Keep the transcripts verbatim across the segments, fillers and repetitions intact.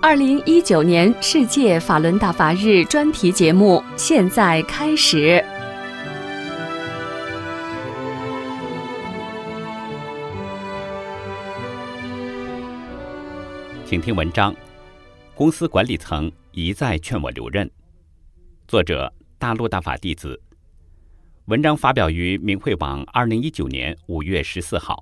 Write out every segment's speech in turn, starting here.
二零一九年世界法轮大法日专题节目现在开始。 请听文章：公司管理层一再劝我留任。作者：大陆大法弟子。文章发表于明慧网二零一九年五月十四号。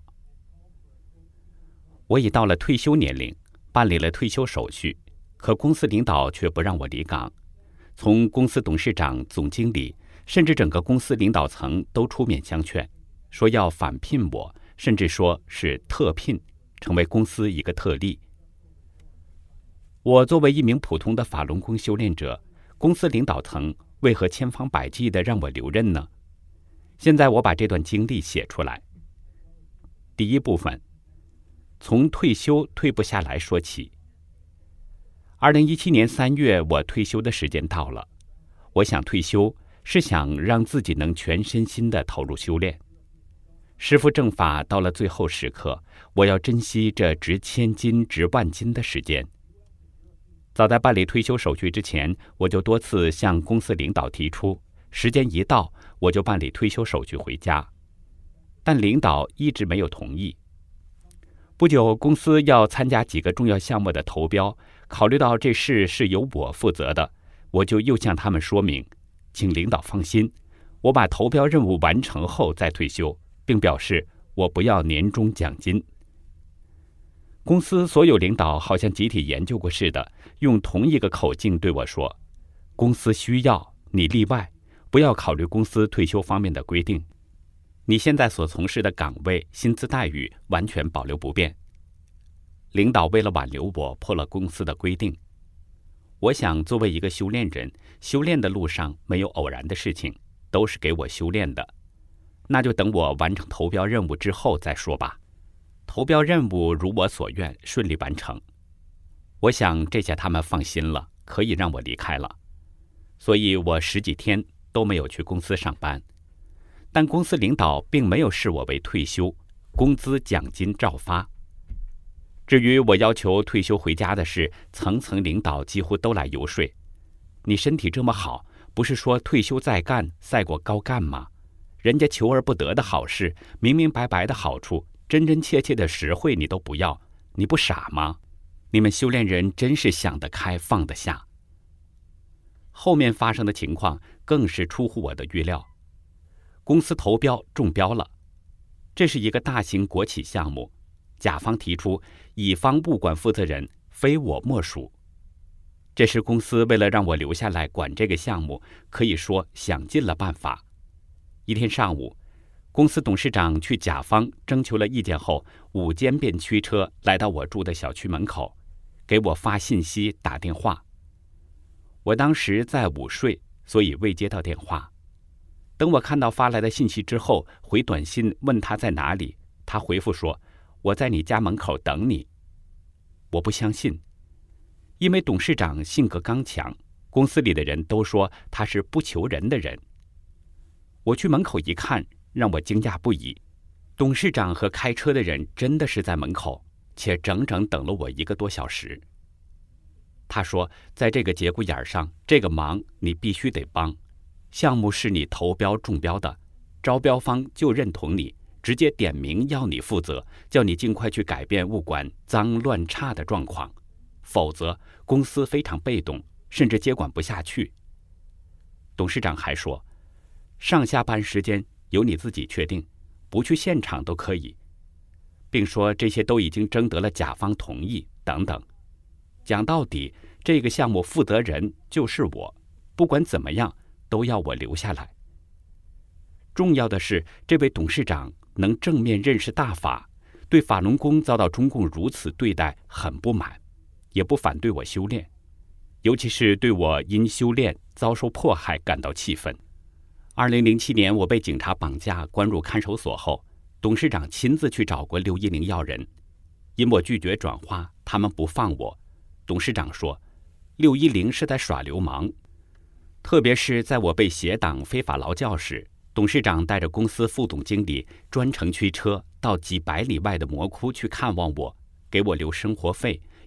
我已到了退休年龄，办理了退休手续，可公司领导却不让我离岗。从公司董事长、总经理，甚至整个公司领导层都出面相劝，说要返聘我，甚至说是特聘，成为公司一个特例。我作为一名普通的法轮功修炼者，公司领导层为何千方百计地让我留任呢？现在我把这段经历写出来。第一部分，从退休退不下来说起。二零一七年三月，我退休的时间到了。我想退休，是想让自己能全身心地投入修炼。师父正法到了最后时刻，我要珍惜这值千金、值万金的时间。早在办理退休手续之前，我就多次向公司领导提出，时间一到，我就办理退休手续回家。但领导一直没有同意。不久，公司要参加几个重要项目的投标，考虑到这事是由我负责的，我就又向他们说明，请领导放心，我把投标任务完成后再退休，并表示我不要年终奖金。公司所有领导好像集体研究过似的，用同一个口径对我说，公司需要，你例外，不要考虑公司退休方面的规定。你现在所从事的岗位、薪资待遇完全保留不变。领导为了挽留我，破了公司的规定。我想，作为一个修炼人，修炼的路上没有偶然的事情，都是给我修炼的。那就等我完成投标任务之后再说吧。投标任务如我所愿，顺利完成。我想这下他们放心了，可以让我离开了。所以我十几天都没有去公司上班。但公司领导并没有视我为退休，工资奖金照发。至于我要求退休回家的事，层层领导几乎都来游说。你身体这么好，不是说退休再干赛过高干吗？人家求而不得的好事，明明白白的好处，真真切切的实惠你都不要，你不傻吗？你们修炼人真是想得开放得下。后面发生的情况更是出乎我的预料。公司投标中标了，这是一个大型国企项目，甲方提出乙方物管负责人非我莫属。这时公司为了让我留下来管这个项目，可以说想尽了办法。一天上午，公司董事长去甲方征求了意见后，午间便驱车来到我住的小区门口，给我发信息打电话。我当时在午睡，所以未接到电话。等我看到发来的信息之后，回短信问他在哪里，他回复说，我在你家门口等你。我不相信，因为董事长性格刚强，公司里的人都说他是不求人的人。我去门口一看，让我惊讶不已，董事长和开车的人真的是在门口，且整整等了我一个多小时。他说，在这个节骨眼上，这个忙你必须得帮，项目是你投标中标的，招标方就认同你，直接点名要你负责，叫你尽快去改变物管脏乱差的状况，否则公司非常被动，甚至接管不下去。董事长还说，上下班时间由你自己确定，不去现场都可以，并说这些都已经征得了甲方同意等等。讲到底，这个项目负责人就是我，不管怎么样都要我留下来。重要的是，这位董事长能正面认识大法，对法轮功遭到中共如此对待很不满，也不反对我修炼，尤其是对我因修炼遭受迫害感到气愤。二零零七年我被警察绑架关入看守所后，董事长亲自去找过六一零要人，因我拒绝转化，他们不放我。董事长说，六一零是在耍流氓。特别是在我被协党非法劳教时，董事长带着公司副总经理专程驱车到几百里外的魔窟去看望我，给我留生活费，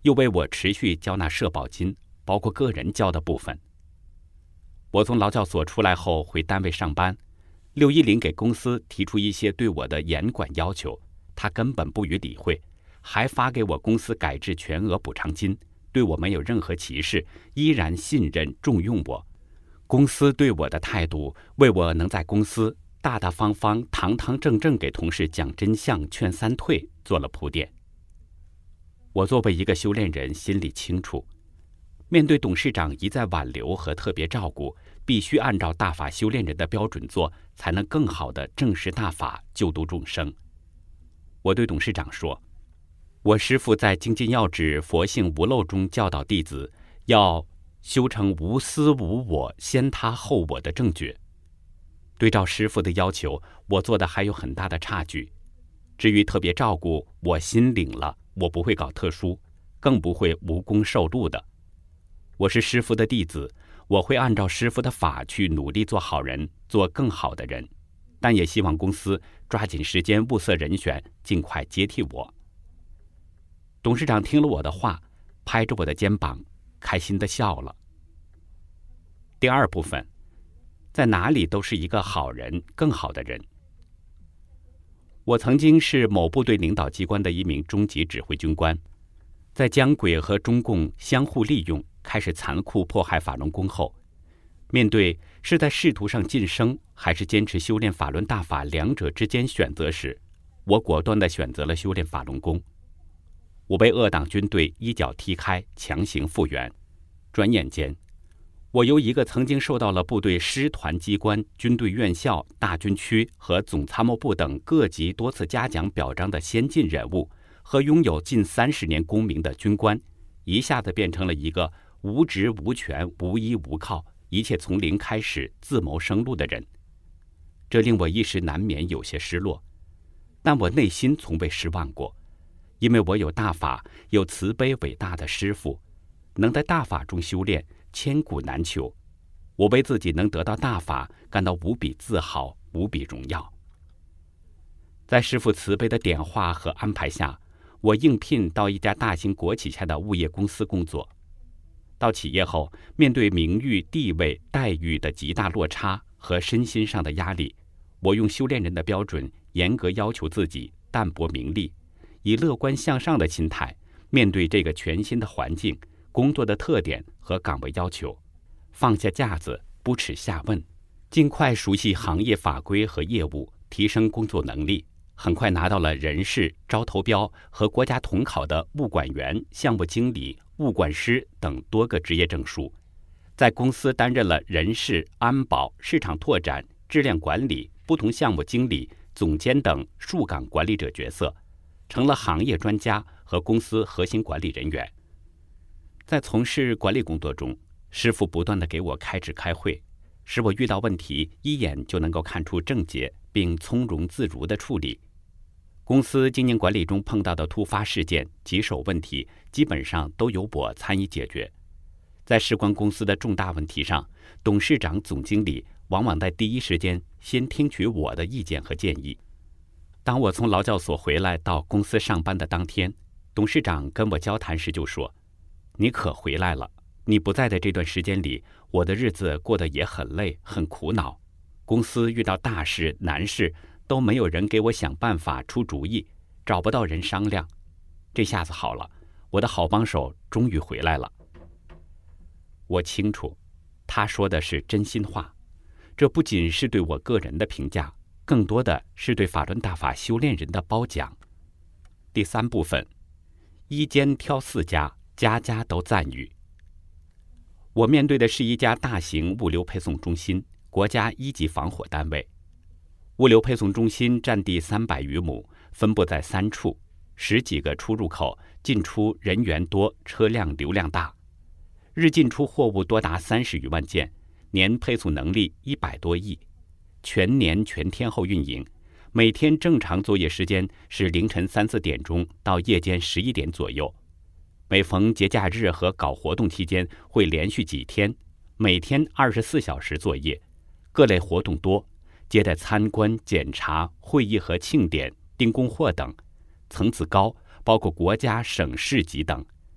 又为我持续交纳社保金，包括个人交的部分。我从劳教所出来后回单位上班，六一零给公司提出一些对我的严管要求，他根本不予理会，还发给我公司改制全额补偿金，对我没有任何歧视，依然信任重用我。公司对我的态度，为我能在公司大大方方、堂堂正正给同事讲真相、劝三退做了铺垫。我作为一个修炼人，心里清楚，面对董事长一再挽留和特别照顾，必须按照大法修炼人的标准做，才能更好地正视大法，救度众生。我对董事长说，我师父在精进要旨佛性无漏中教导弟子，要修成无私无我、先他后我的正觉。对照师父的要求，我做的还有很大的差距。至于特别照顾，我心领了，我不会搞特殊，更不会无功受禄的。我是师父的弟子，我会按照师父的法去努力做好人，做更好的人，但也希望公司抓紧时间物色人选，尽快接替我。董事长听了我的话，拍着我的肩膀，开心地笑了。第二部分，在哪里都是一个好人，更好的人。我曾经是某部队领导机关的一名中级指挥军官，在江鬼和中共相互利用，开始残酷迫害法轮功后，面对是在仕途上晋升，还是坚持修炼法轮大法两者之间选择时，我果断地选择了修炼法轮功。我被恶党军队一脚踢开，强行复员。转眼间，我由一个曾经受到了部队师团机关、军队院校、大军区和总参谋部等各级多次嘉奖表彰的先进人物，和拥有近三十年功名的军官，一下子变成了一个无职无权、无依无靠、一切从零开始自谋生路的人。这令我一时难免有些失落，但我内心从未失望过，因为我有大法，有慈悲伟大的师父，能在大法中修炼，千古难求。我为自己能得到大法感到无比自豪，无比荣耀。在师父慈悲的点化和安排下，我应聘到一家大型国企下的物业公司工作。到企业后，面对名誉、地位、待遇的极大落差和身心上的压力，我用修炼人的标准，严格要求自己，淡泊名利，以乐观向上的心态面对这个全新的环境、工作的特点和岗位要求，放下架子，不耻下问，尽快熟悉行业法规和业务，提升工作能力。很快拿到了人事、招投标和国家统考的物管员、项目经理、物管师等多个职业证书，在公司担任了人事、安保、市场拓展、质量管理、不同项目经理、总监等数岗管理者角色，成了行业专家和公司核心管理人员。在从事管理工作中，师父不断地给我开指开会，使我遇到问题一眼就能够看出症结，并从容自如地处理。公司经营管理中碰到的突发事件、棘手问题，基本上都由我参与解决。在事关公司的重大问题上，董事长、总经理往往在第一时间先听取我的意见和建议。当我从劳教所回来到公司上班的当天，董事长跟我交谈时就说：“你可回来了，你不在的这段时间里，我的日子过得也很累，很苦恼。公司遇到大事难事，都没有人给我想办法出主意，找不到人商量。这下子好了，我的好帮手终于回来了。”我清楚，他说的是真心话，这不仅是对我个人的评价，更多的是对法轮大法修炼人的褒奖。第三部分，一肩挑四家，家家都赞誉。我面对的是一家大型物流配送中心，国家一级防火单位。物流配送中心占地三百余亩，分布在三处，十几个出入口，进出人员多，车辆流量大，日进出货物多达三十余万件，年配送能力一百多亿，全年全天候运营，每天正常作业时间是凌晨三四点钟到夜间十一点左右。每逢节假日和搞活动期间会连续几天，每天二十四小时作业，各类活动多，接待参观、检查、会议和庆典、订供货等，层次高，包括国家、省市级等。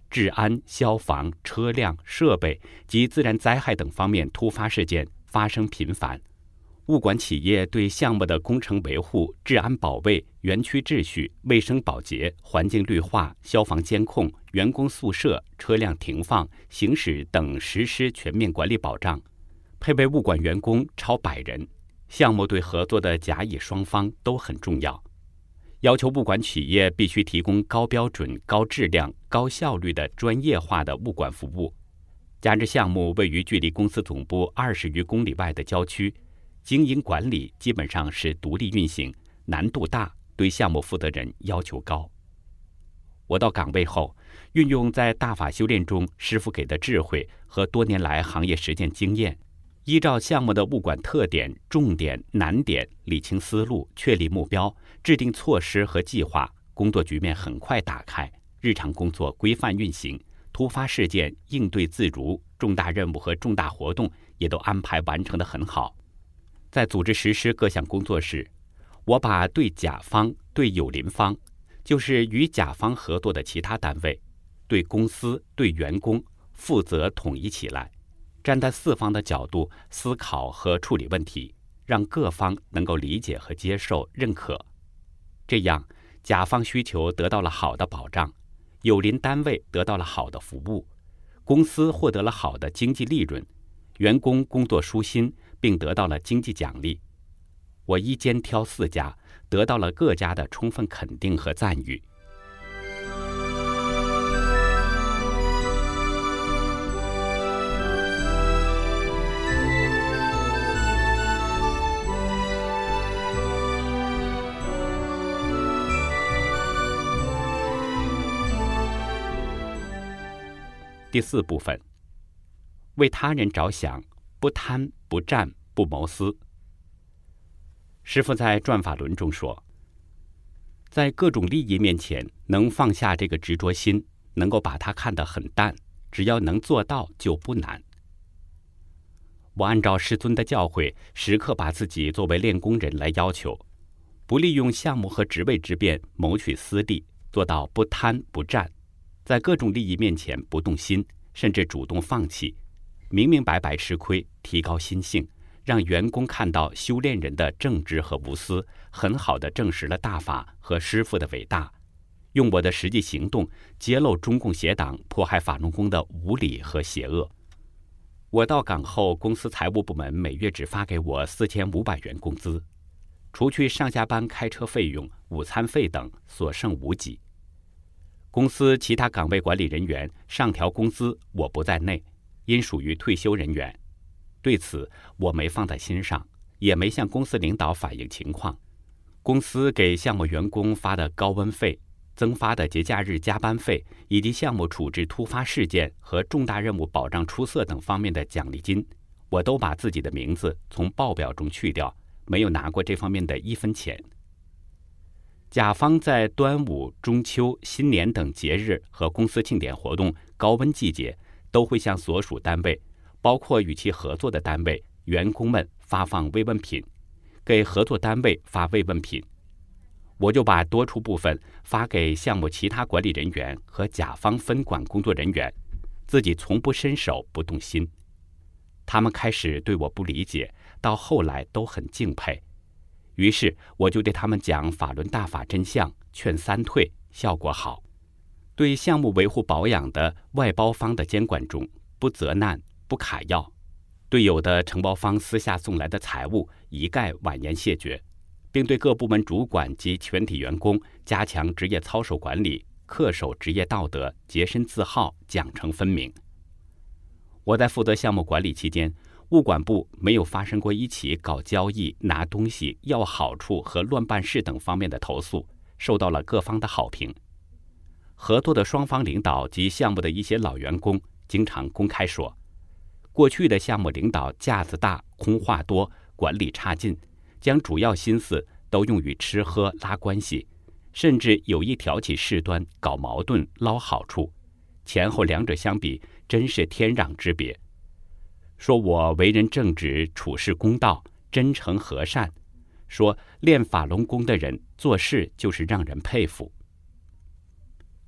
治安、消防、车辆、设备及自然灾害等方面突发事件发生频繁，物管企业对项目的工程维护、治安保卫、园区秩序、卫生保洁、环境绿化、消防监控、员工宿舍、车辆停放、行驶等实施全面管理保障，配备物管员工超百人。项目对合作的甲乙双方都很重要，要求物管企业必须提供高标准、高质量、高效率的专业化的物管服务。加之项目位于距离公司总部二十余公里外的郊区，经营管理基本上是独立运行，难度大，对项目负责人要求高。我到岗位后，运用在大法修炼中师傅给的智慧和多年来行业实践经验，依照项目的物管特点、重点、难点，理清思路，确立目标，制定措施和计划，工作局面很快打开，日常工作规范运行，突发事件应对自如，重大任务和重大活动也都安排完成得很好。在组织实施各项工作时，我把对甲方、对友邻方，就是与甲方合作的其他单位，对公司、对员工负责统一起来，站在四方的角度思考和处理问题，让各方能够理解和接受、认可。这样，甲方需求得到了好的保障，友邻单位得到了好的服务，公司获得了好的经济利润，员工工作舒心，并得到了经济奖励。我一肩挑四家，得到了各家的充分肯定和赞誉。第四部分，为他人着想，不贪不占不谋私。师父在转法轮中说，在各种利益面前，能放下这个执着心，能够把它看得很淡，只要能做到就不难。我按照师尊的教诲，时刻把自己作为练功人来要求，不利用项目和职位之便谋取私利，做到不贪不占，在各种利益面前不动心，甚至主动放弃，明明白白吃亏，提高心性，让员工看到修炼人的正直和无私，很好地证实了大法和师父的伟大。用我的实际行动揭露中共邪党迫害法轮功的无理和邪恶。我到岗后，公司财务部门每月只发给我四千五百元工资，除去上下班开车费用、午餐费等，所剩无几。公司其他岗位管理人员上调工资，我不在内，因属于退休人员。对此，我没放在心上，也没向公司领导反映情况。公司给项目员工发的高温费、增发的节假日加班费，以及项目处置突发事件和重大任务保障出色等方面的奖励金，我都把自己的名字从报表中去掉，没有拿过这方面的一分钱。甲方在端午、中秋、新年等节日和公司庆典活动、高温季节，都会向所属单位，包括与其合作的单位、员工们发放慰问品，给合作单位发慰问品。我就把多出部分发给项目其他管理人员和甲方分管工作人员，自己从不伸手不动心。他们开始对我不理解，到后来都很敬佩。于是我就对他们讲法轮大法真相，劝三退，效果好。对项目维护保养的外包方的监管中，不责难，不卡要；对有的承包方私下送来的财物，一概婉言谢绝，并对各部门主管及全体员工加强职业操守管理，恪守职业道德，洁身自好，奖惩分明。我在负责项目管理期间，物管部没有发生过一起搞交易、拿东西、要好处和乱办事等方面的投诉，受到了各方的好评。合作的双方领导及项目的一些老员工经常公开说，过去的项目领导架子大、空话多、管理差劲，将主要心思都用于吃喝拉关系，甚至有意挑起事端、搞矛盾、捞好处，前后两者相比，真是天壤之别。说我为人正直，处事公道，真诚和善，说练法轮功的人做事就是让人佩服。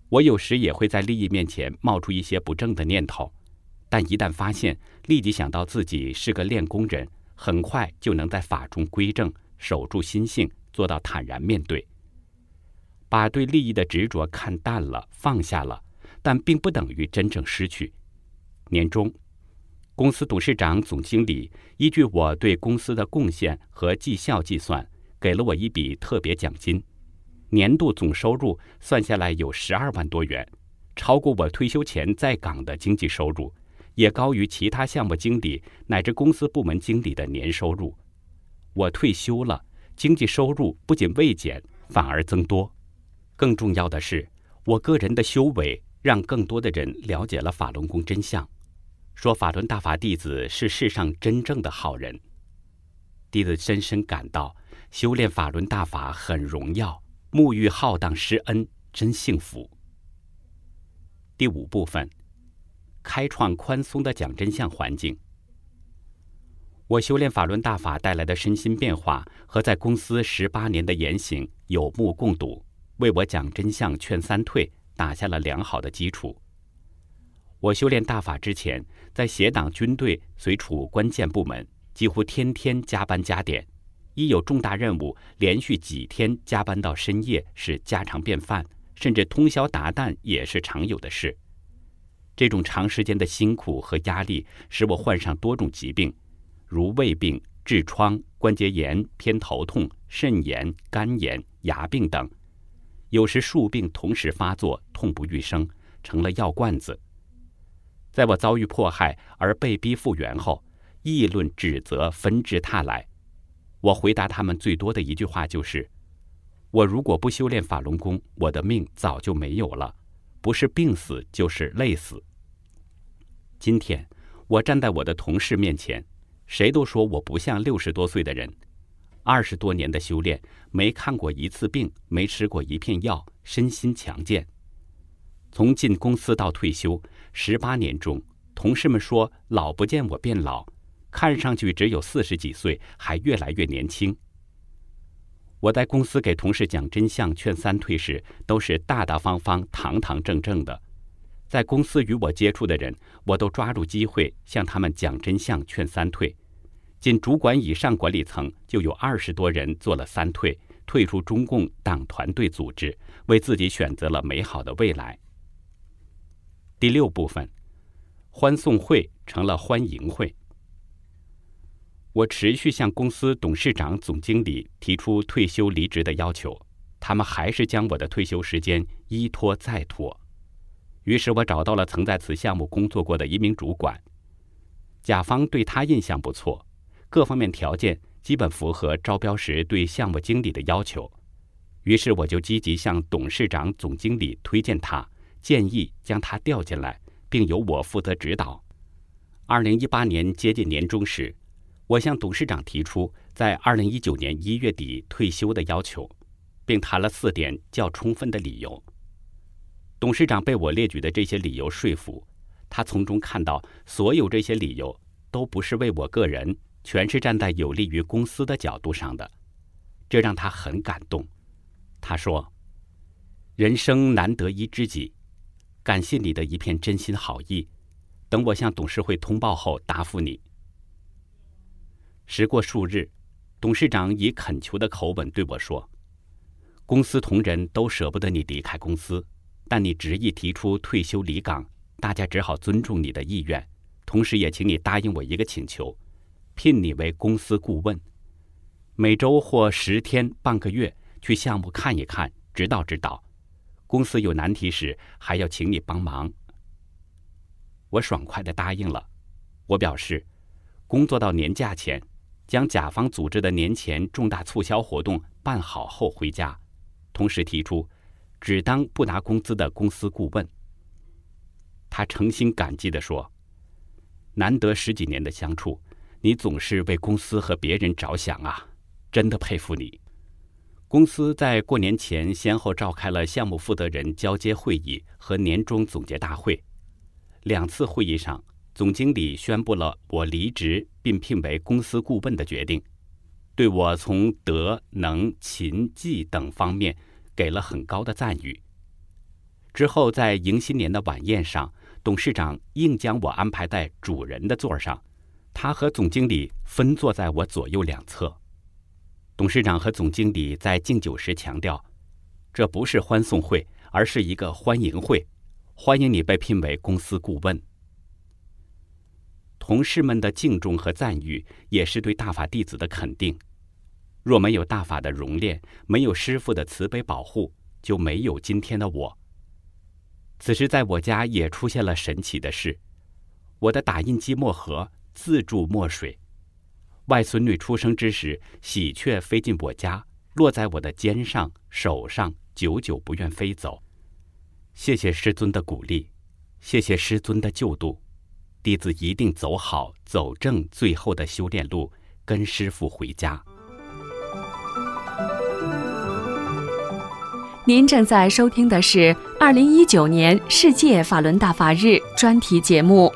我有时也会在利益面前冒出一些不正的念头，但一旦发现，立即想到自己是个练功人，很快就能在法中归正，守住心性，做到坦然面对。把对利益的执着看淡了，放下了，但并不等于真正失去。年终，公司董事长、总经理依据我对公司的贡献和绩效计算，给了我一笔特别奖金，年度总收入算下来有十二万多元，超过我退休前在岗的经济收入，也高于其他项目经理乃至公司部门经理的年收入。我退休了，经济收入不仅未减，反而增多。更重要的是，我个人的修为让更多的人了解了法轮功真相，说法轮大法弟子是世上真正的好人。弟子深深感到修炼法轮大法很荣耀，沐浴浩荡施恩，真幸福。第五部分，开创宽松的讲真相环境。我修炼法轮大法带来的身心变化和在公司十八年的言行有目共睹，为我讲真相劝三退打下了良好的基础。我修炼大法之前，在协党军队虽处关键部门，几乎天天加班加点，一有重大任务，连续几天加班到深夜是家常便饭，甚至通宵达旦也是常有的事。这种长时间的辛苦和压力使我患上多种疾病，如胃病、痔疮、关节炎、偏头痛、肾炎、肝炎、牙病等，有时数病同时发作，痛不欲生，成了药罐子。在我遭遇迫害而被逼复原后，议论指责纷至沓来。我回答他们最多的一句话就是：我如果不修炼法轮功，我的命早就没有了，不是病死就是累死。今天我站在我的同事面前，谁都说我不像六十多岁的人。二十多年的修炼，没看过一次病，没吃过一片药，身心强健。从进公司到退休，十八年中，同事们说老不见我变老，看上去只有四十几岁，还越来越年轻。我在公司给同事讲真相劝三退时，都是大大方方、堂堂正正的。在公司与我接触的人，我都抓住机会向他们讲真相劝三退。仅主管以上管理层就有二十多人做了三退，退出中共党团队组织，为自己选择了美好的未来。第六部分，欢送会成了欢迎会。我持续向公司董事长、总经理提出退休离职的要求，他们还是将我的退休时间一拖再拖。于是我找到了曾在此项目工作过的一名主管，甲方对他印象不错，各方面条件基本符合招标时对项目经理的要求。于是我就积极向董事长、总经理推荐他，建议将他调进来，并由我负责指导。二零一八年接近年终时，我向董事长提出在二零一九年一月底退休的要求，并谈了四点较充分的理由。董事长被我列举的这些理由说服，他从中看到所有这些理由都不是为我个人，全是站在有利于公司的角度上的，这让他很感动。他说：人生难得一知己，感谢你的一片真心好意，等我向董事会通报后答复你。时过数日，董事长以恳求的口吻对我说：公司同仁都舍不得你离开公司，但你执意提出退休离岗，大家只好尊重你的意愿，同时也请你答应我一个请求，聘你为公司顾问，每周或十天半个月去项目看一看，指导指导，公司有难题时还要请你帮忙。我爽快地答应了。我表示，工作到年假前，将甲方组织的年前重大促销活动办好后回家，同时提出只当不拿工资的公司顾问。他诚心感激地说：难得十几年的相处，你总是为公司和别人着想啊，真的佩服你。公司在过年前先后召开了项目负责人交接会议和年终总结大会。两次会议上，总经理宣布了我离职并聘为公司顾问的决定，对我从德、能、勤、技等方面给了很高的赞誉。 之后在迎新年的晚宴上，董事长硬将我安排在主人的座上，他和总经理分坐在我左右两侧。董事长和总经理在敬酒时强调，这不是欢送会，而是一个欢迎会，欢迎你被聘为公司顾问。同事们的敬重和赞誉也是对大法弟子的肯定。若没有大法的熔炼，没有师父的慈悲保护，就没有今天的我。此时在我家也出现了神奇的事，我的打印机墨盒自注墨水。外孙女出生之时，喜鹊飞进我家，落在我的肩上、手上，久久不愿飞走。谢谢师尊的鼓励，谢谢师尊的救度，弟子一定走好走正最后的修炼路，跟师父回家。 您正在收听的是二零一九年世界法轮大法日专题节目。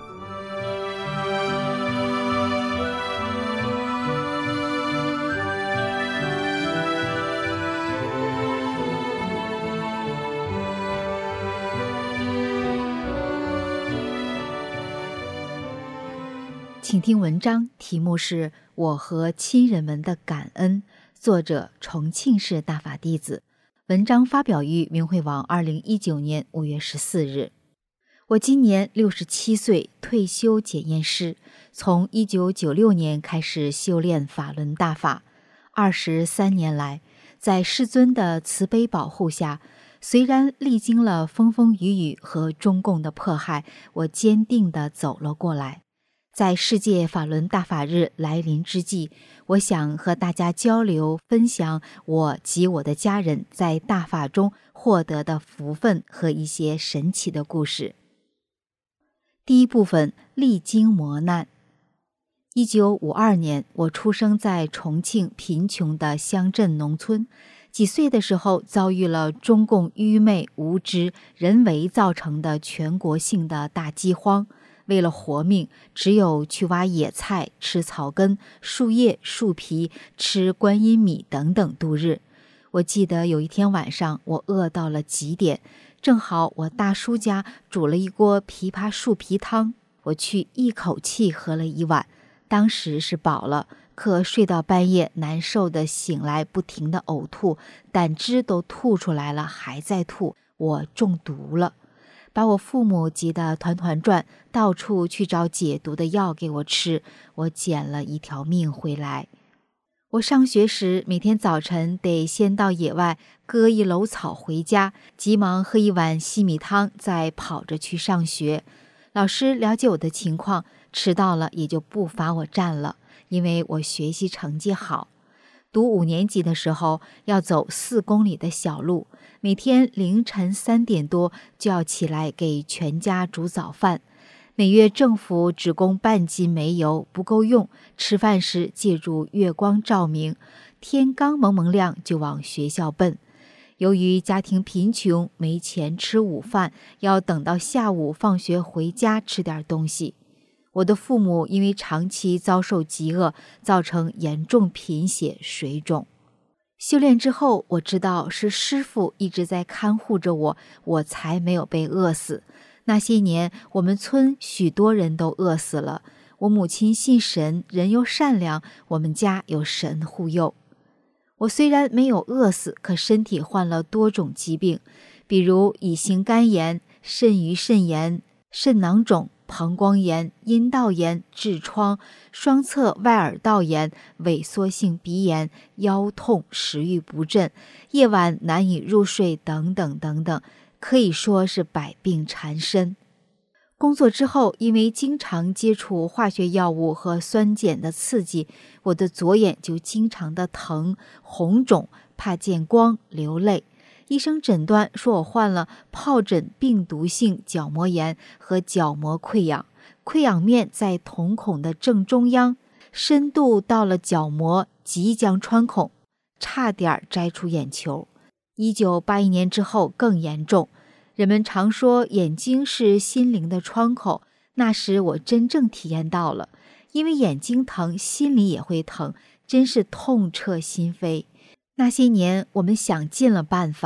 请听文章，题目是《我和亲人们的感恩》，作者重庆市大法弟子。文章发表于明慧网二零一九年五月十四日。我今年六十七岁，退休检验师，从一九九六年开始修炼法轮大法。二十三年来，在师尊的慈悲保护下，虽然历经了风风雨雨和中共的迫害，我坚定地走了过来。在世界法轮大法日来临之际，我想和大家交流分享我及我的家人在大法中获得的福分和一些神奇的故事。第一部分，历经磨难。一九五二年，我出生在重庆贫穷的乡镇农村，几岁的时候遭遇了中共愚昧无知、人为造成的全国性的大饥荒。为了活命，只有去挖野菜、吃草根、树叶、树皮、吃观音米等等度日。我记得有一天晚上，我饿到了极点，正好我大叔家煮了一锅枇杷树皮汤，我去一口气喝了一碗，当时是饱了，可睡到半夜难受的醒来，不停的呕吐，胆汁都吐出来了，还在吐，我中毒了。把我父母急得团团转，到处去找解毒的药给我吃，我捡了一条命回来。我上学时，每天早晨得先到野外割一篓草回家，急忙喝一碗稀米汤，再跑着去上学。老师了解我的情况，迟到了也就不罚我站了，因为我学习成绩好。读五年级的时候，要走四公里的小路，每天凌晨三点多就要起来给全家煮早饭。每月政府只供半斤煤油，不够用，吃饭时借助月光照明，天刚蒙蒙亮就往学校奔。由于家庭贫穷，没钱吃午饭，要等到下午放学回家吃点东西。我的父母因为长期遭受饥饿，造成严重贫血、水肿。修炼之后，我知道是师父一直在看护着我，我才没有被饿死。那些年，我们村许多人都饿死了。我母亲信神，人又善良，我们家有神护佑。我虽然没有饿死，可身体患了多种疾病，比如乙型肝炎、肾盂肾炎、肾囊肿、膀胱炎、阴道炎、痔疮、双侧外耳道炎、萎缩性鼻炎、腰痛、食欲不振、夜晚难以入睡等等等等，可以说是百病缠身。工作之后，因为经常接触化学药物和酸碱的刺激，我的左眼就经常的疼、红肿，怕见光、流泪。医生诊断说我患了疱疹病毒性角膜炎和角膜溃疡，溃疡面在瞳孔的正中央，深度到了角膜，即将穿孔，差点摘出眼球。一九八一年之后更严重。人们常说眼睛是心灵的窗口，那时我真正体验到了，因为眼睛疼，心里也会疼，真是痛彻心扉。那些年我们想尽了办法，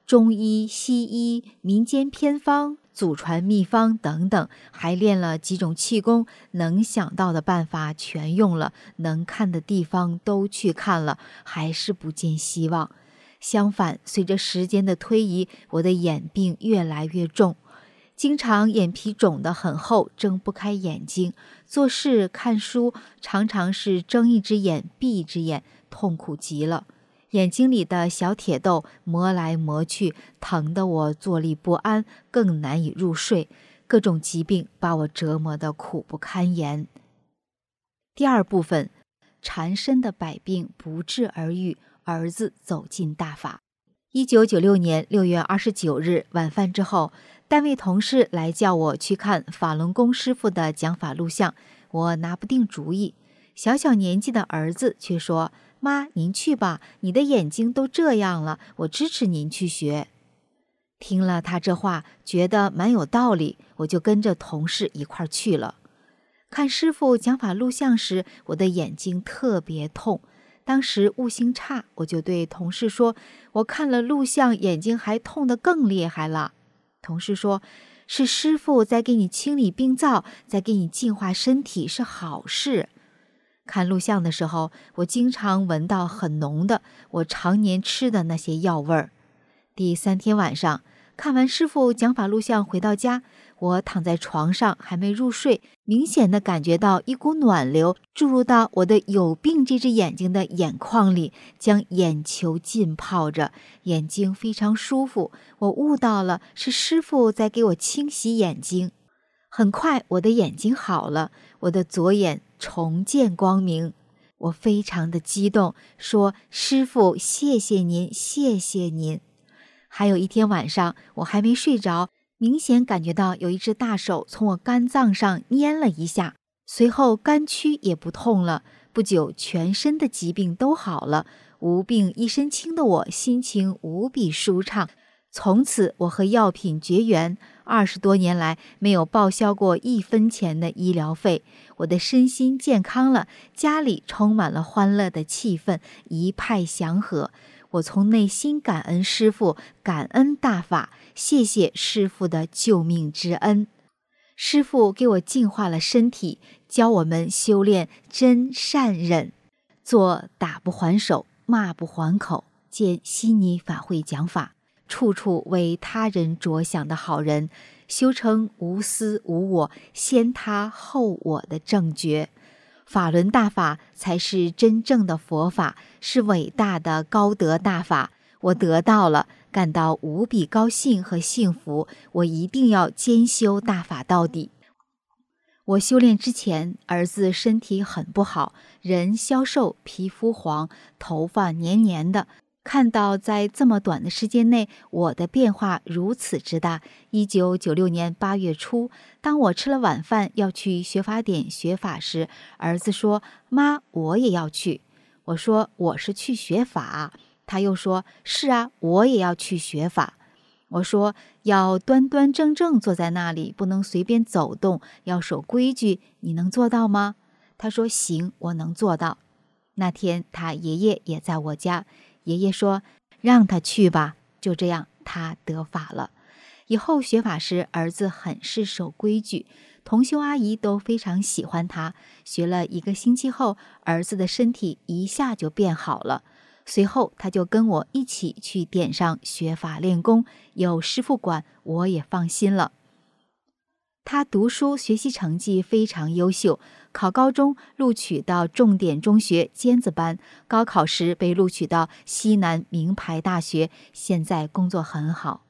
中医、西医、民间偏方、祖传秘方等等，还练了几种气功，能想到的办法全用了，能看的地方都去看了，还是不见希望。相反，随着时间的推移，我的眼病越来越重，经常眼皮肿得很厚，睁不开眼睛，做事看书常常是睁一只眼闭一只眼，痛苦极了。眼睛里的小铁豆磨来磨去，疼得我坐立不安，更难以入睡。各种疾病把我折磨得苦不堪言。第二部分，缠身的百病不治而愈，儿子走进大法。一九九六年六月二十九日晚饭之后，单位同事来叫我去看法轮功师傅的讲法录像，我拿不定主意。小小年纪的儿子却说：“妈，您去吧，你的眼睛都这样了，我支持您去学。”听了他这话，觉得蛮有道理，我就跟着同事一块儿去了。看师傅讲法录像时，我的眼睛特别痛。当时悟性差，我就对同事说：“我看了录像，眼睛还痛得更厉害了。”同事说：“是师傅在给你清理病灶，在给你净化身体，是好事。”看录像的时候，我经常闻到很浓的我常年吃的那些药味儿。第三天晚上，看完师傅讲法录像回到家，我躺在床上还没入睡，明显的感觉到一股暖流注入到我的有病这只眼睛的眼眶里，将眼球浸泡着，眼睛非常舒服。我悟到了是师傅在给我清洗眼睛。很快我的眼睛好了，我的左眼重见光明。我非常的激动，说：“师傅，谢谢您，谢谢您。”还有一天晚上，我还没睡着，明显感觉到有一只大手从我肝脏上捏了一下，随后肝区也不痛了。不久，全身的疾病都好了，无病一身轻的我心情无比舒畅。从此，我和药品绝缘，二十多年来没有报销过一分钱的医疗费。我的身心健康了，家里充满了欢乐的气氛，一派祥和。我从内心感恩师父，感恩大法，谢谢师父的救命之恩。师父给我净化了身体，教我们修炼真善忍，做打不还手，骂不还口，见悉尼法会讲法，处处为他人着想的好人，修成无私无我，先他后我的正觉。法轮大法才是真正的佛法，是伟大的高德大法。我得到了，感到无比高兴和幸福。我一定要兼修大法到底。我修炼之前，儿子身体很不好，人消瘦，皮肤黄，头发黏黏的。看到在这么短的时间内，我的变化如此之大。一九九六年八月初，当我吃了晚饭要去学法点学法时，儿子说：“妈，我也要去。”我说：“我是去学法。”他又说：“是啊，我也要去学法。”我说：“要端端正正坐在那里，不能随便走动，要守规矩，你能做到吗？”他说：“行，我能做到。”那天他爷爷也在我家。爷爷说：“让他去吧。”就这样，他得法了。以后学法时，儿子很是守规矩，同修阿姨都非常喜欢他。学了一个星期后，儿子的身体一下就变好了。随后，他就跟我一起去点上学法练功，有师父管，我也放心了。他读书学习成绩非常优秀，考高中录取到重点中学尖子班，高考时被录取到西南名牌大学，现在工作很好。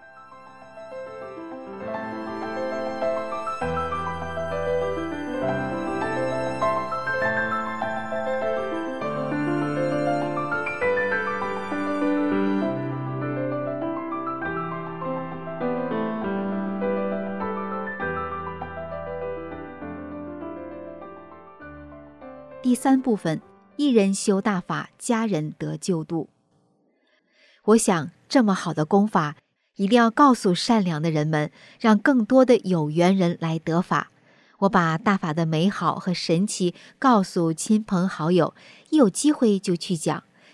第三部分，一人修大法，家人得救度。我想，这么好的功法，一定要告诉善良的人们，让更多的有缘人来得法。我把大法的美好和神奇告诉亲朋好友，一有机会就去讲。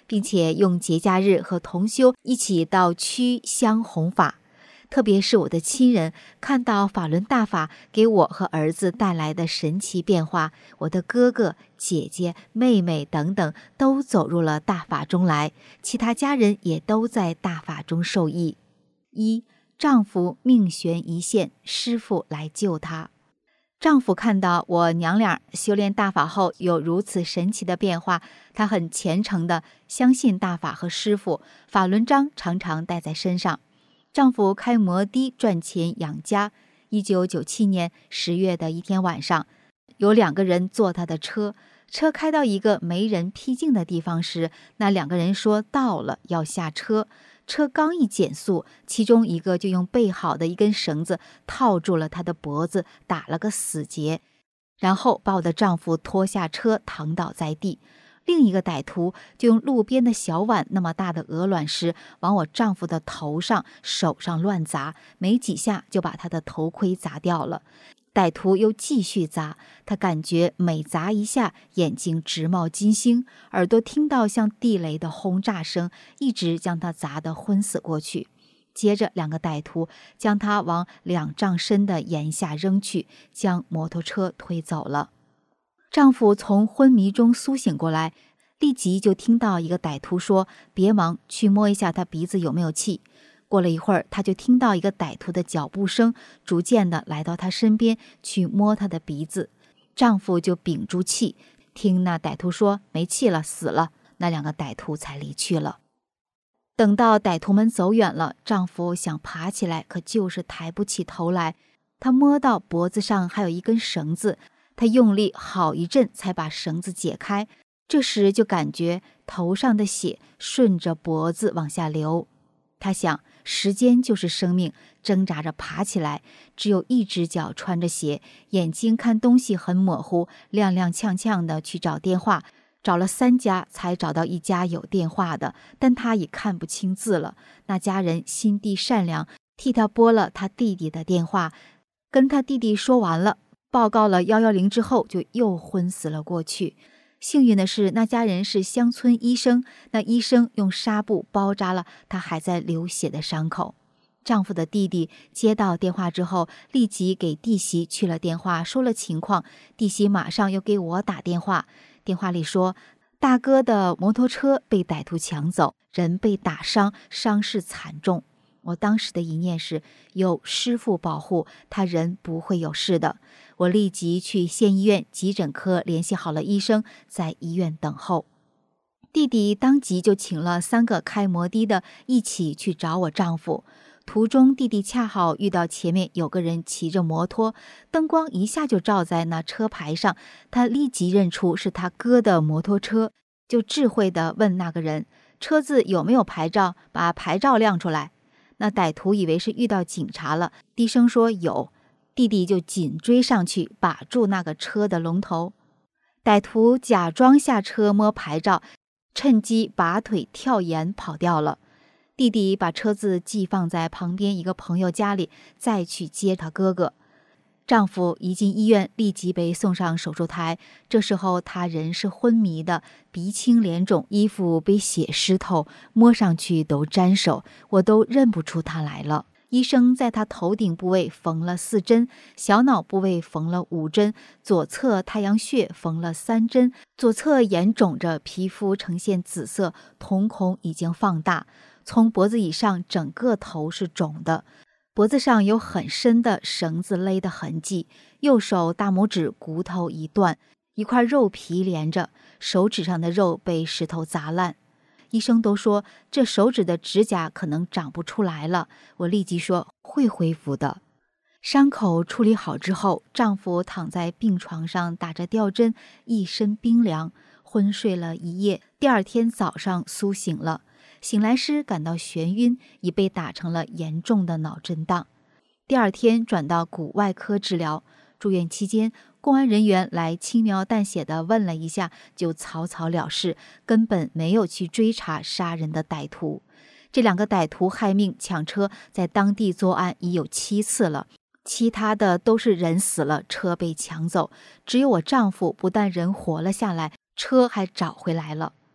并且用节假日和同修一起到区乡弘法。特别是我的亲人看到法轮大法给我和儿子带来的神奇变化，我的哥哥、姐姐、妹妹等等都走入了大法中来，其他家人也都在大法中受益。一，丈夫命悬一线，师父来救他。丈夫看到我娘俩修炼大法后有如此神奇的变化，他很虔诚地相信大法和师父，法轮章常常带在身上。丈夫开摩的赚钱养家。一九九七年十月的一天晚上，有两个人坐他的车，车开到一个没人僻静的地方时，那两个人说到了，要下车。车刚一减速，其中一个就用备好的一根绳子套住了他的脖子，打了个死结，然后把我的丈夫拖下车，躺倒在地。另一个歹徒就用路边的小碗那么大的鹅卵石往我丈夫的头上、手上乱砸，没几下就把他的头盔砸掉了。歹徒又继续砸，他感觉每砸一下，眼睛直冒金星，耳朵听到像地雷的轰炸声，一直将他砸得昏死过去。接着两个歹徒将他往两丈深的岩下扔去，将摩托车推走了。丈夫从昏迷中苏醒过来，立即就听到一个歹徒说：“别忙，去摸一下他鼻子有没有气。”过了一会儿，他就听到一个歹徒的脚步声，逐渐的来到他身边，去摸他的鼻子。丈夫就屏住气，听那歹徒说没气了，死了，那两个歹徒才离去了。等到歹徒们走远了，丈夫想爬起来，可就是抬不起头来。他摸到脖子上还有一根绳子，他用力好一阵才把绳子解开，这时就感觉头上的血顺着脖子往下流。他想，时间就是生命，挣扎着爬起来，只有一只脚穿着鞋，眼睛看东西很模糊，踉踉跄跄的去找电话，找了三家才找到一家有电话的，但他已看不清字了。那家人心地善良，替他拨了他弟弟的电话，跟他弟弟说完了，报告了一一零之后，就又昏死了过去。幸运的是，那家人是乡村医生，那医生用纱布包扎了他还在流血的伤口。丈夫的弟弟接到电话之后，立即给弟媳去了电话，说了情况。弟媳马上又给我打电话，电话里说大哥的摩托车被歹徒抢走，人被打伤，伤势惨重。我当时的一念是，有师父保护，他人不会有事的。我立即去县医院急诊科联系好了医生，在医院等候。弟弟当即就请了三个开摩的的一起去找我丈夫。途中弟弟恰好遇到前面有个人骑着摩托，灯光一下就照在那车牌上，他立即认出是他哥的摩托车，就智慧地问那个人，车子有没有牌照，把牌照亮出来。那歹徒以为是遇到警察了，低声说有，弟弟就紧追上去，把住那个车的龙头。歹徒假装下车摸牌照，趁机拔腿跳岩跑掉了。弟弟把车子寄放在旁边一个朋友家里，再去接他哥哥。丈夫一进医院，立即被送上手术台。这时候他人是昏迷的，鼻青脸肿，衣服被血湿透，摸上去都沾手，我都认不出他来了。医生在他头顶部位缝了四针，小脑部位缝了五针，左侧太阳穴缝了三针，左侧眼肿着，皮肤呈现紫色，瞳孔已经放大，从脖子以上整个头是肿的。脖子上有很深的绳子勒的痕迹，右手大拇指骨头一断，一块肉皮连着，手指上的肉被石头砸烂。医生都说这手指的指甲可能长不出来了，我立即说会恢复的。伤口处理好之后，丈夫躺在病床上打着吊针，一身冰凉，昏睡了一夜，第二天早上苏醒了。醒来时感到眩晕，已被打成了严重的脑震荡。第二天转到骨外科治疗，住院期间，公安人员来轻描淡写地问了一下，就草草了事，根本没有去追查杀人的歹徒。这两个歹徒害命抢车，在当地作案已有七次了，其他的都是人死了，车被抢走，只有我丈夫不但人活了下来，车还找回来了。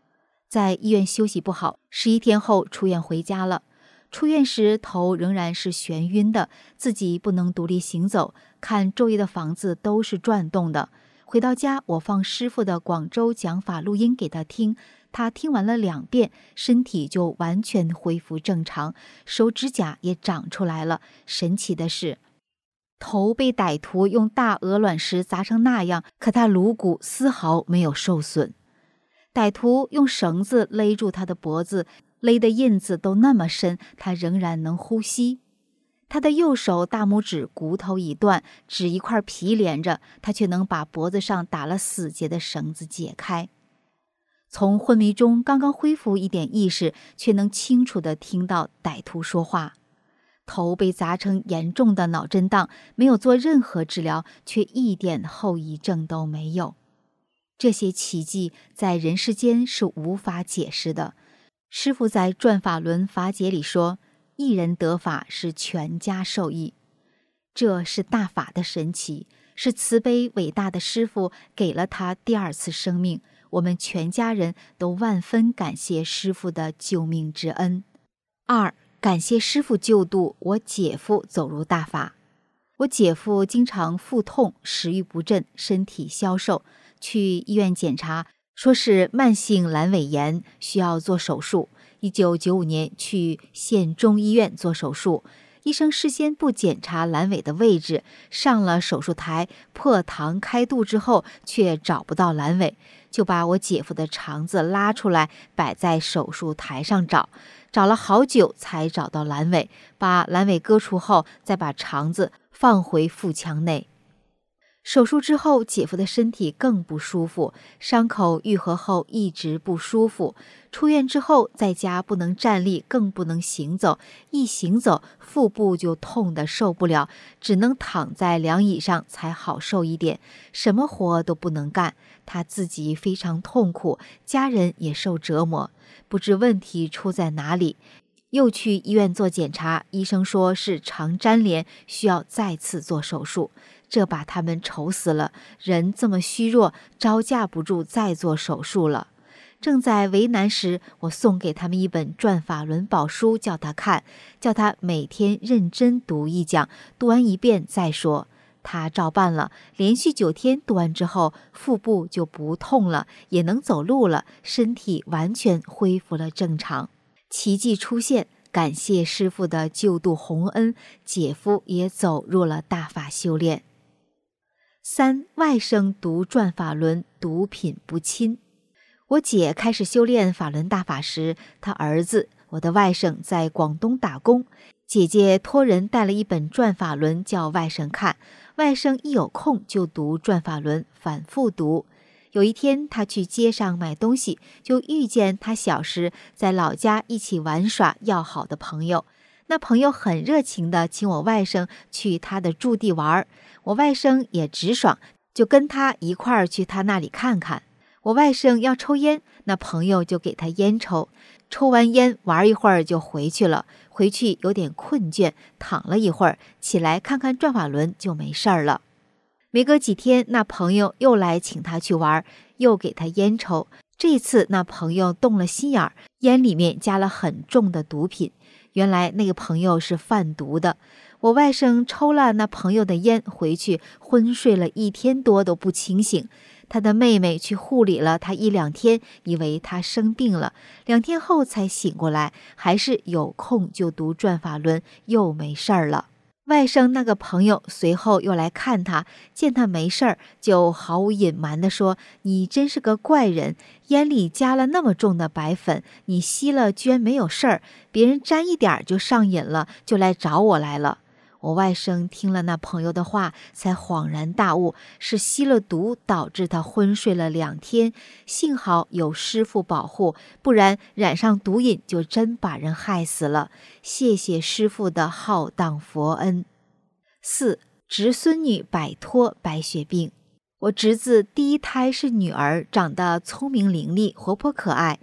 在医院休息不好，十一天后出院回家了。出院时头仍然是眩晕的，自己不能独立行走，看周围的房子都是转动的。回到家，我放师傅的广州讲法录音给他听，他听完了两遍，身体就完全恢复正常，手指甲也长出来了。神奇的是，头被歹徒用大鹅卵石砸成那样，可他颅骨丝毫没有受损。歹徒用绳子勒住他的脖子，勒的印子都那么深，他仍然能呼吸。他的右手大拇指骨头已断，只一块皮连着，他却能把脖子上打了死结的绳子解开。从昏迷中刚刚恢复一点意识，却能清楚地听到歹徒说话。头被砸成严重的脑震荡，没有做任何治疗，却一点后遗症都没有。这些奇迹在人世间是无法解释的。师父在《转法轮法解》里说，一人得法是全家受益。这是大法的神奇，是慈悲伟大的师父给了他第二次生命。我们全家人都万分感谢师父的救命之恩。二，感谢师父救度我姐夫走入大法。我姐夫经常腹痛，食欲不振，身体消瘦，去医院检查，说是慢性阑尾炎，需要做手术。一九九五年去县中医院做手术，医生事先不检查阑尾的位置，上了手术台破膛开肚之后，却找不到阑尾，就把我姐夫的肠子拉出来摆在手术台上找，找了好久才找到阑尾，把阑尾割除后，再把肠子放回腹腔内。手术之后，姐夫的身体更不舒服，伤口愈合后一直不舒服。出院之后，在家不能站立，更不能行走，一行走腹部就痛得受不了，只能躺在凉椅上才好受一点，什么活都不能干。他自己非常痛苦，家人也受折磨，不知问题出在哪里。又去医院做检查，医生说是肠粘连，需要再次做手术。这把他们愁死了，人这么虚弱，招架不住再做手术了。正在为难时，我送给他们一本《转法轮宝书》，叫他看，叫他每天认真读一讲，读完一遍再说。他照办了，连续九天读完之后，腹部就不痛了，也能走路了，身体完全恢复了正常。奇迹出现，感谢师父的救度洪恩，姐夫也走入了大法修炼。三，外甥读转法轮，毒品不侵。我姐开始修炼法轮大法时，她儿子，我的外甥在广东打工，姐姐托人带了一本转法轮叫外甥看，外甥一有空就读转法轮，反复读。有一天他去街上买东西，就遇见他小时在老家一起玩耍要好的朋友，那朋友很热情地请我外甥去他的驻地玩，我外甥也直爽，就跟他一块儿去他那里看看。我外甥要抽烟，那朋友就给他烟抽，抽完烟玩一会儿就回去了，回去有点困倦，躺了一会儿，起来看看转法轮就没事儿了。没隔几天，那朋友又来请他去玩，又给他烟抽。这次那朋友动了心眼儿，烟里面加了很重的毒品。原来那个朋友是贩毒的。我外甥抽了那朋友的烟，回去昏睡了一天多都不清醒。他的妹妹去护理了他一两天，以为他生病了，两天后才醒过来，还是有空就读转法轮，又没事儿了。外甥那个朋友随后又来看他，见他没事儿，就毫无隐瞒地说：“你真是个怪人，烟里加了那么重的白粉，你吸了居然没有事儿，别人沾一点就上瘾了，就来找我来了。”我外甥听了那朋友的话，才恍然大悟，是吸了毒导致他昏睡了两天，幸好有师父保护，不然染上毒瘾就真把人害死了。谢谢师父的浩荡佛恩。四，侄孙女摆脱白血病。我侄子第一胎是女儿，长得聪明伶俐，活泼可爱。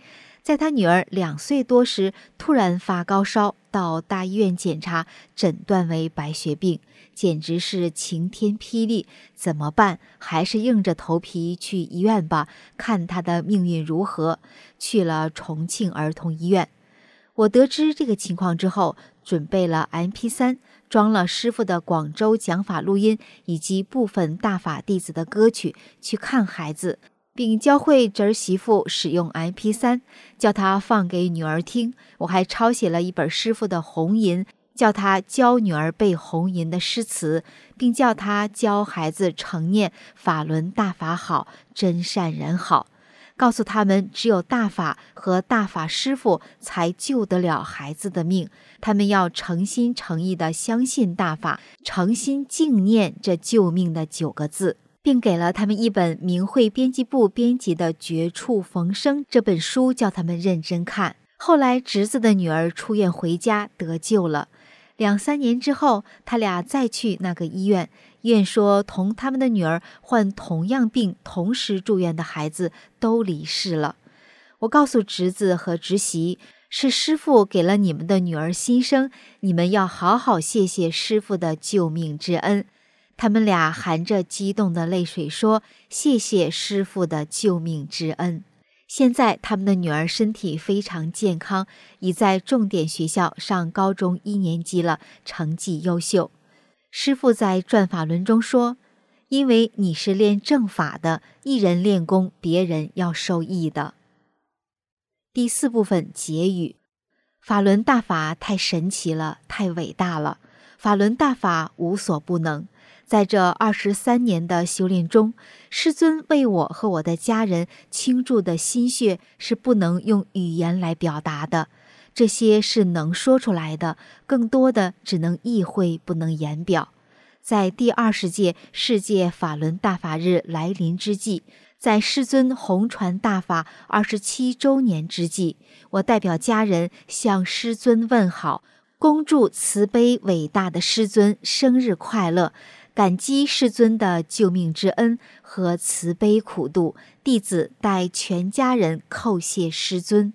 在他女儿两岁多时，突然发高烧，到大医院检查，诊断为白血病，简直是晴天霹雳。怎么办？还是硬着头皮去医院吧，看他的命运如何。去了重庆儿童医院。我得知这个情况之后，准备了 M P 三， 装了师父的广州讲法录音以及部分大法弟子的歌曲，去看孩子，并教会侄儿媳妇使用 M P 三， 叫她放给女儿听。我还抄写了一本师父的红吟，叫她教女儿背红吟的诗词，并叫她教孩子承念法轮大法好，真善人好，告诉他们只有大法和大法师父才救得了孩子的命，他们要诚心诚意地相信大法，诚心敬念这救命的九个字，并给了他们一本明慧编辑部编辑的《绝处逢生》这本书，叫他们认真看。后来侄子的女儿出院回家得救了，两三年之后，他俩再去那个医院，医院说同他们的女儿患同样病同时住院的孩子都离世了。我告诉侄子和侄媳，是师父给了你们的女儿新生，你们要好好谢谢师父的救命之恩。他们俩含着激动的泪水说，谢谢师父的救命之恩。现在他们的女儿身体非常健康，已在重点学校上高中一年级了，成绩优秀。师父在转法轮中说，因为你是练正法的，一人练功，别人要受益的。第四部分结语。法轮大法太神奇了，太伟大了，法轮大法无所不能。在这二十三年的修炼中，师尊为我和我的家人倾注的心血是不能用语言来表达的，这些是能说出来的，更多的只能意会，不能言表。在第二十届世界法轮大法日来临之际，在师尊弘传大法二十七周年之际，我代表家人向师尊问好，恭祝慈悲伟大的师尊生日快乐，感激师尊的救命之恩和慈悲苦度，弟子代全家人叩谢师尊。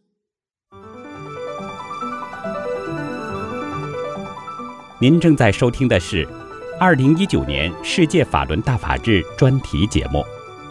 您正在收听的是二零一九年世界法轮大法日专题节目。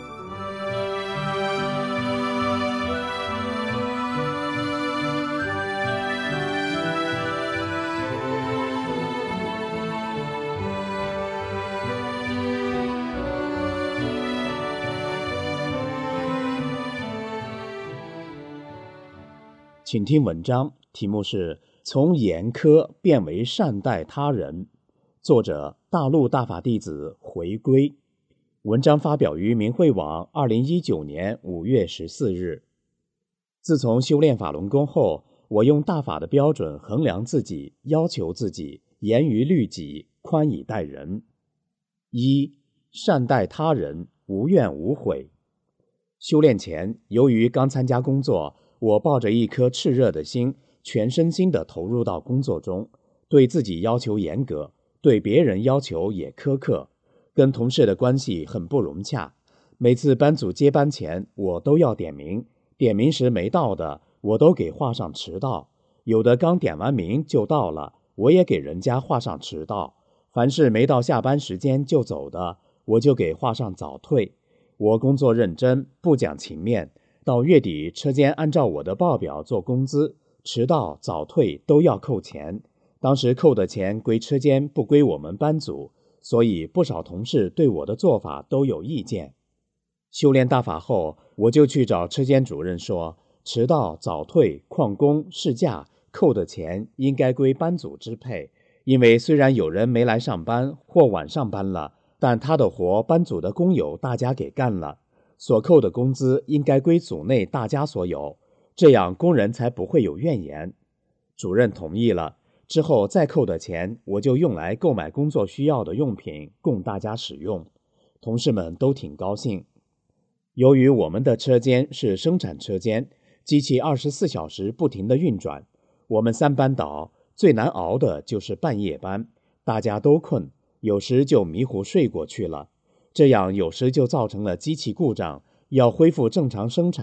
请听文章，题目是从严苛变为善待他人，作者大陆大法弟子回归。文章发表于明慧网二零一九年五月十四日。自从修炼法轮功后，我用大法的标准衡量自己，要求自己，严于律己，宽以待人。一、善待他人，无怨无悔。修炼前，由于刚参加工作，我抱着一颗炽热的心，全身心地投入到工作中，对自己要求严格，对别人要求也苛刻，跟同事的关系很不融洽。每次班组接班前，我都要点名，点名时没到的，我都给画上迟到，有的刚点完名就到了，我也给人家画上迟到。凡是没到下班时间就走的，我就给画上早退。我工作认真，不讲情面，到月底车间按照我的报表做工资，迟到早退都要扣钱。当时扣的钱归车间，不归我们班组，所以不少同事对我的做法都有意见。修炼大法后，我就去找车间主任说，迟到早退旷工事假扣的钱应该归班组支配，因为虽然有人没来上班或晚上班了，但他的活班组的工友大家给干了，所扣的工资应该归组内大家所有，这样工人才不会有怨言。主任同意了，之后再扣的钱我就用来购买工作需要的用品供大家使用，同事们都挺高兴。由于我们的车间是生产车间，机器二十四小时不停地运转，我们三班倒，最难熬的就是半夜班，大家都困，有时就迷糊睡过去了，这样有时就造成了机器故障，要恢复正常生产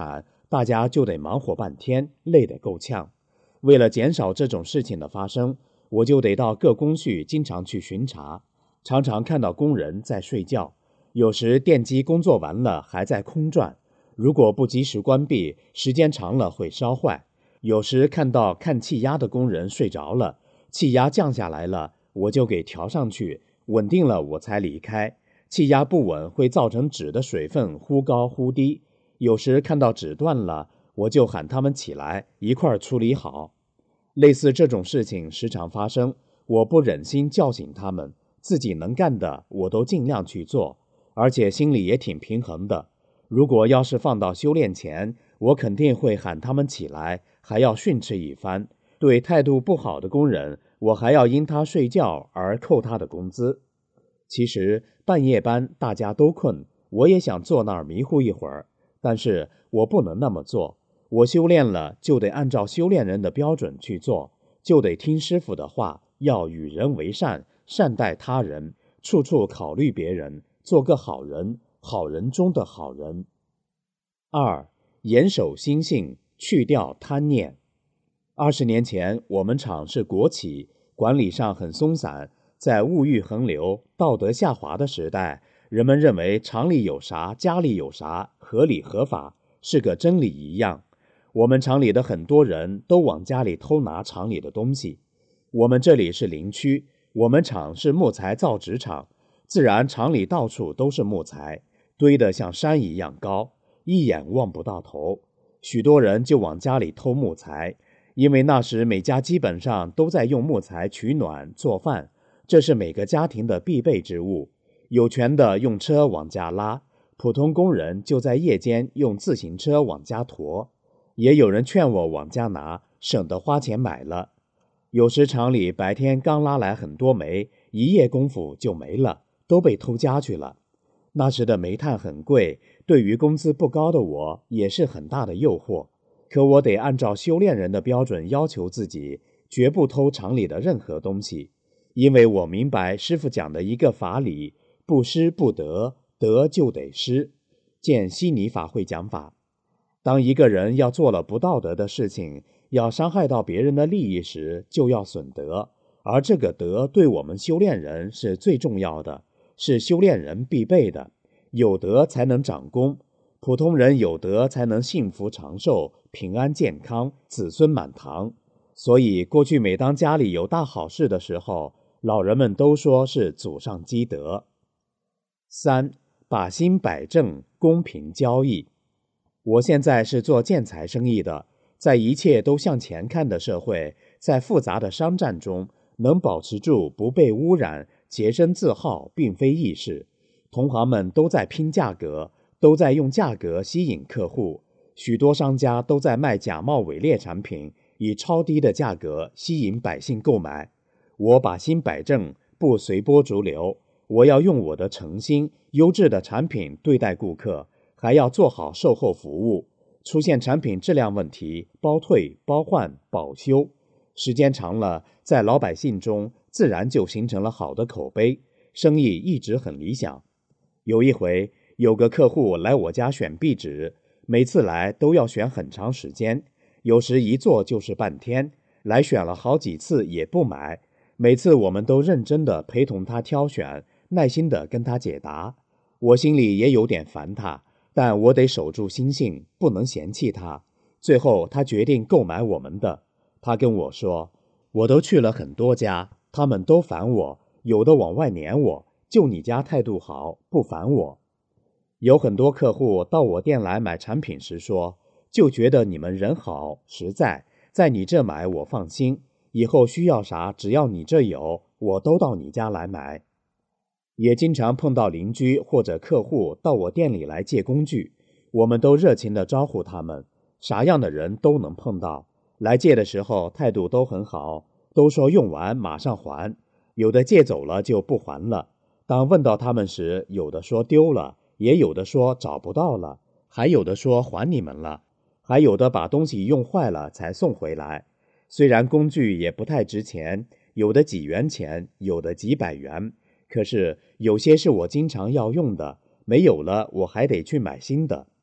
大家就得忙活半天，累得够呛。为了减少这种事情的发生，我就得到各工序经常去巡查，常常看到工人在睡觉，有时电机工作完了还在空转，如果不及时关闭，时间长了会烧坏。有时看到看气压的工人睡着了，气压降下来了，我就给调上去，稳定了我才离开。气压不稳会造成纸的水分忽高忽低，有时看到纸断了，我就喊他们起来一块儿处理好。类似这种事情时常发生，我不忍心叫醒他们，自己能干的我都尽量去做，而且心里也挺平衡的。如果要是放到修炼前，我肯定会喊他们起来，还要训斥一番。对态度不好的工人，我还要因他睡觉而扣他的工资。其实半夜班大家都困，我也想坐那儿迷糊一会儿，但是我不能那么做。我修炼了，就得按照修炼人的标准去做，就得听师傅的话，要与人为善，善待他人，处处考虑别人，做个好人，好人中的好人。二，严守心性，去掉贪念。二十年前，我们厂是国企，管理上很松散，在物欲横流、道德下滑的时代，人们认为厂里有啥，家里有啥，合理合法，是个真理一样。我们厂里的很多人都往家里偷拿厂里的东西。我们这里是林区，我们厂是木材造纸厂，自然厂里到处都是木材，堆得像山一样高，一眼望不到头。许多人就往家里偷木材，因为那时每家基本上都在用木材取暖做饭，这是每个家庭的必备之物。有权的用车往家拉，普通工人就在夜间用自行车往家驮。也有人劝我往家拿，省得花钱买了。有时厂里白天刚拉来很多煤，一夜功夫就没了，都被偷家去了。那时的煤炭很贵，对于工资不高的我也是很大的诱惑。可我得按照修炼人的标准要求自己，绝不偷厂里的任何东西。因为我明白师父讲的一个法理，不施不得，得就得施。见悉尼法会讲法。当一个人要做了不道德的事情，要伤害到别人的利益时，就要损德，而这个德对我们修炼人是最重要的，是修炼人必备的。有德才能长功，普通人有德才能幸福长寿、平安健康、子孙满堂。所以过去每当家里有大好事的时候，老人们都说是祖上积德。三，把心摆正，公平交易。我现在是做建材生意的，在一切都向前看的社会，在复杂的商战中，能保持住不被污染、洁身自好，并非易事。同行们都在拼价格，都在用价格吸引客户，许多商家都在卖假冒伪劣产品，以超低的价格吸引百姓购买。我把心摆正，不随波逐流，我要用我的诚心、优质的产品对待顾客，还要做好售后服务。出现产品质量问题，包退、包换、保修，时间长了，在老百姓中自然就形成了好的口碑，生意一直很理想。有一回，有个客户来我家选壁纸，每次来都要选很长时间，有时一坐就是半天，来选了好几次也不买。每次我们都认真地陪同他挑选，耐心地跟他解答。我心里也有点烦他，但我得守住心性，不能嫌弃他。最后他决定购买我们的。他跟我说，我都去了很多家，他们都烦我，有的往外撵我，就你家态度好，不烦我。有很多客户到我店来买产品时说，就觉得你们人好实在，在你这买我放心，以后需要啥只要你这有，我都到你家来买。也经常碰到邻居或者客户到我店里来借工具，我们都热情地招呼他们，啥样的人都能碰到。来借的时候态度都很好，都说用完马上还，有的借走了就不还了。当问到他们时，有的说丢了，也有的说找不到了，还有的说还你们了，还有的把东西用坏了才送回来。虽然工具也不太值钱，有的几元钱，有的几百元，可是有些是我经常要用的，没有了我还得去买新的。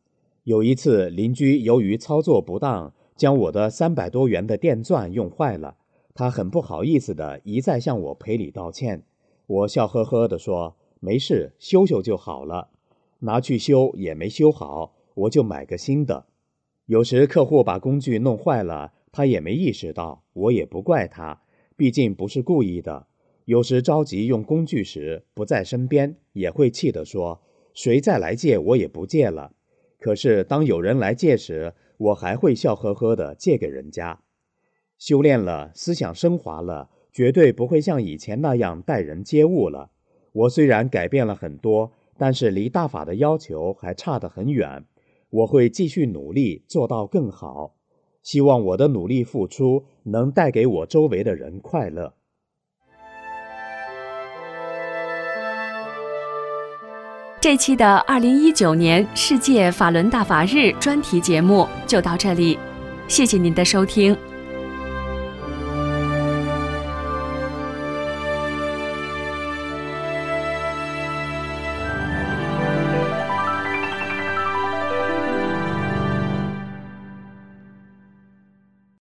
有一次，邻居由于操作不当，将我的三百多元的电钻用坏了，他很不好意思的一再向我赔礼道歉。我笑呵呵地说，没事，修修就好了。拿去修也没修好，我就买个新的。有时客户把工具弄坏了，他也没意识到，我也不怪他，毕竟不是故意的。有时着急用工具时不在身边，也会气地说，谁再来借我也不借了。可是当有人来借时，我还会笑呵呵地借给人家。修炼了，思想升华了，绝对不会像以前那样待人接物了。我虽然改变了很多，但是离大法的要求还差得很远。我会继续努力做到更好，希望我的努力付出能带给我周围的人快乐。 这期的二零一九年世界法轮大法日专题节目就到这里，谢谢您的收听。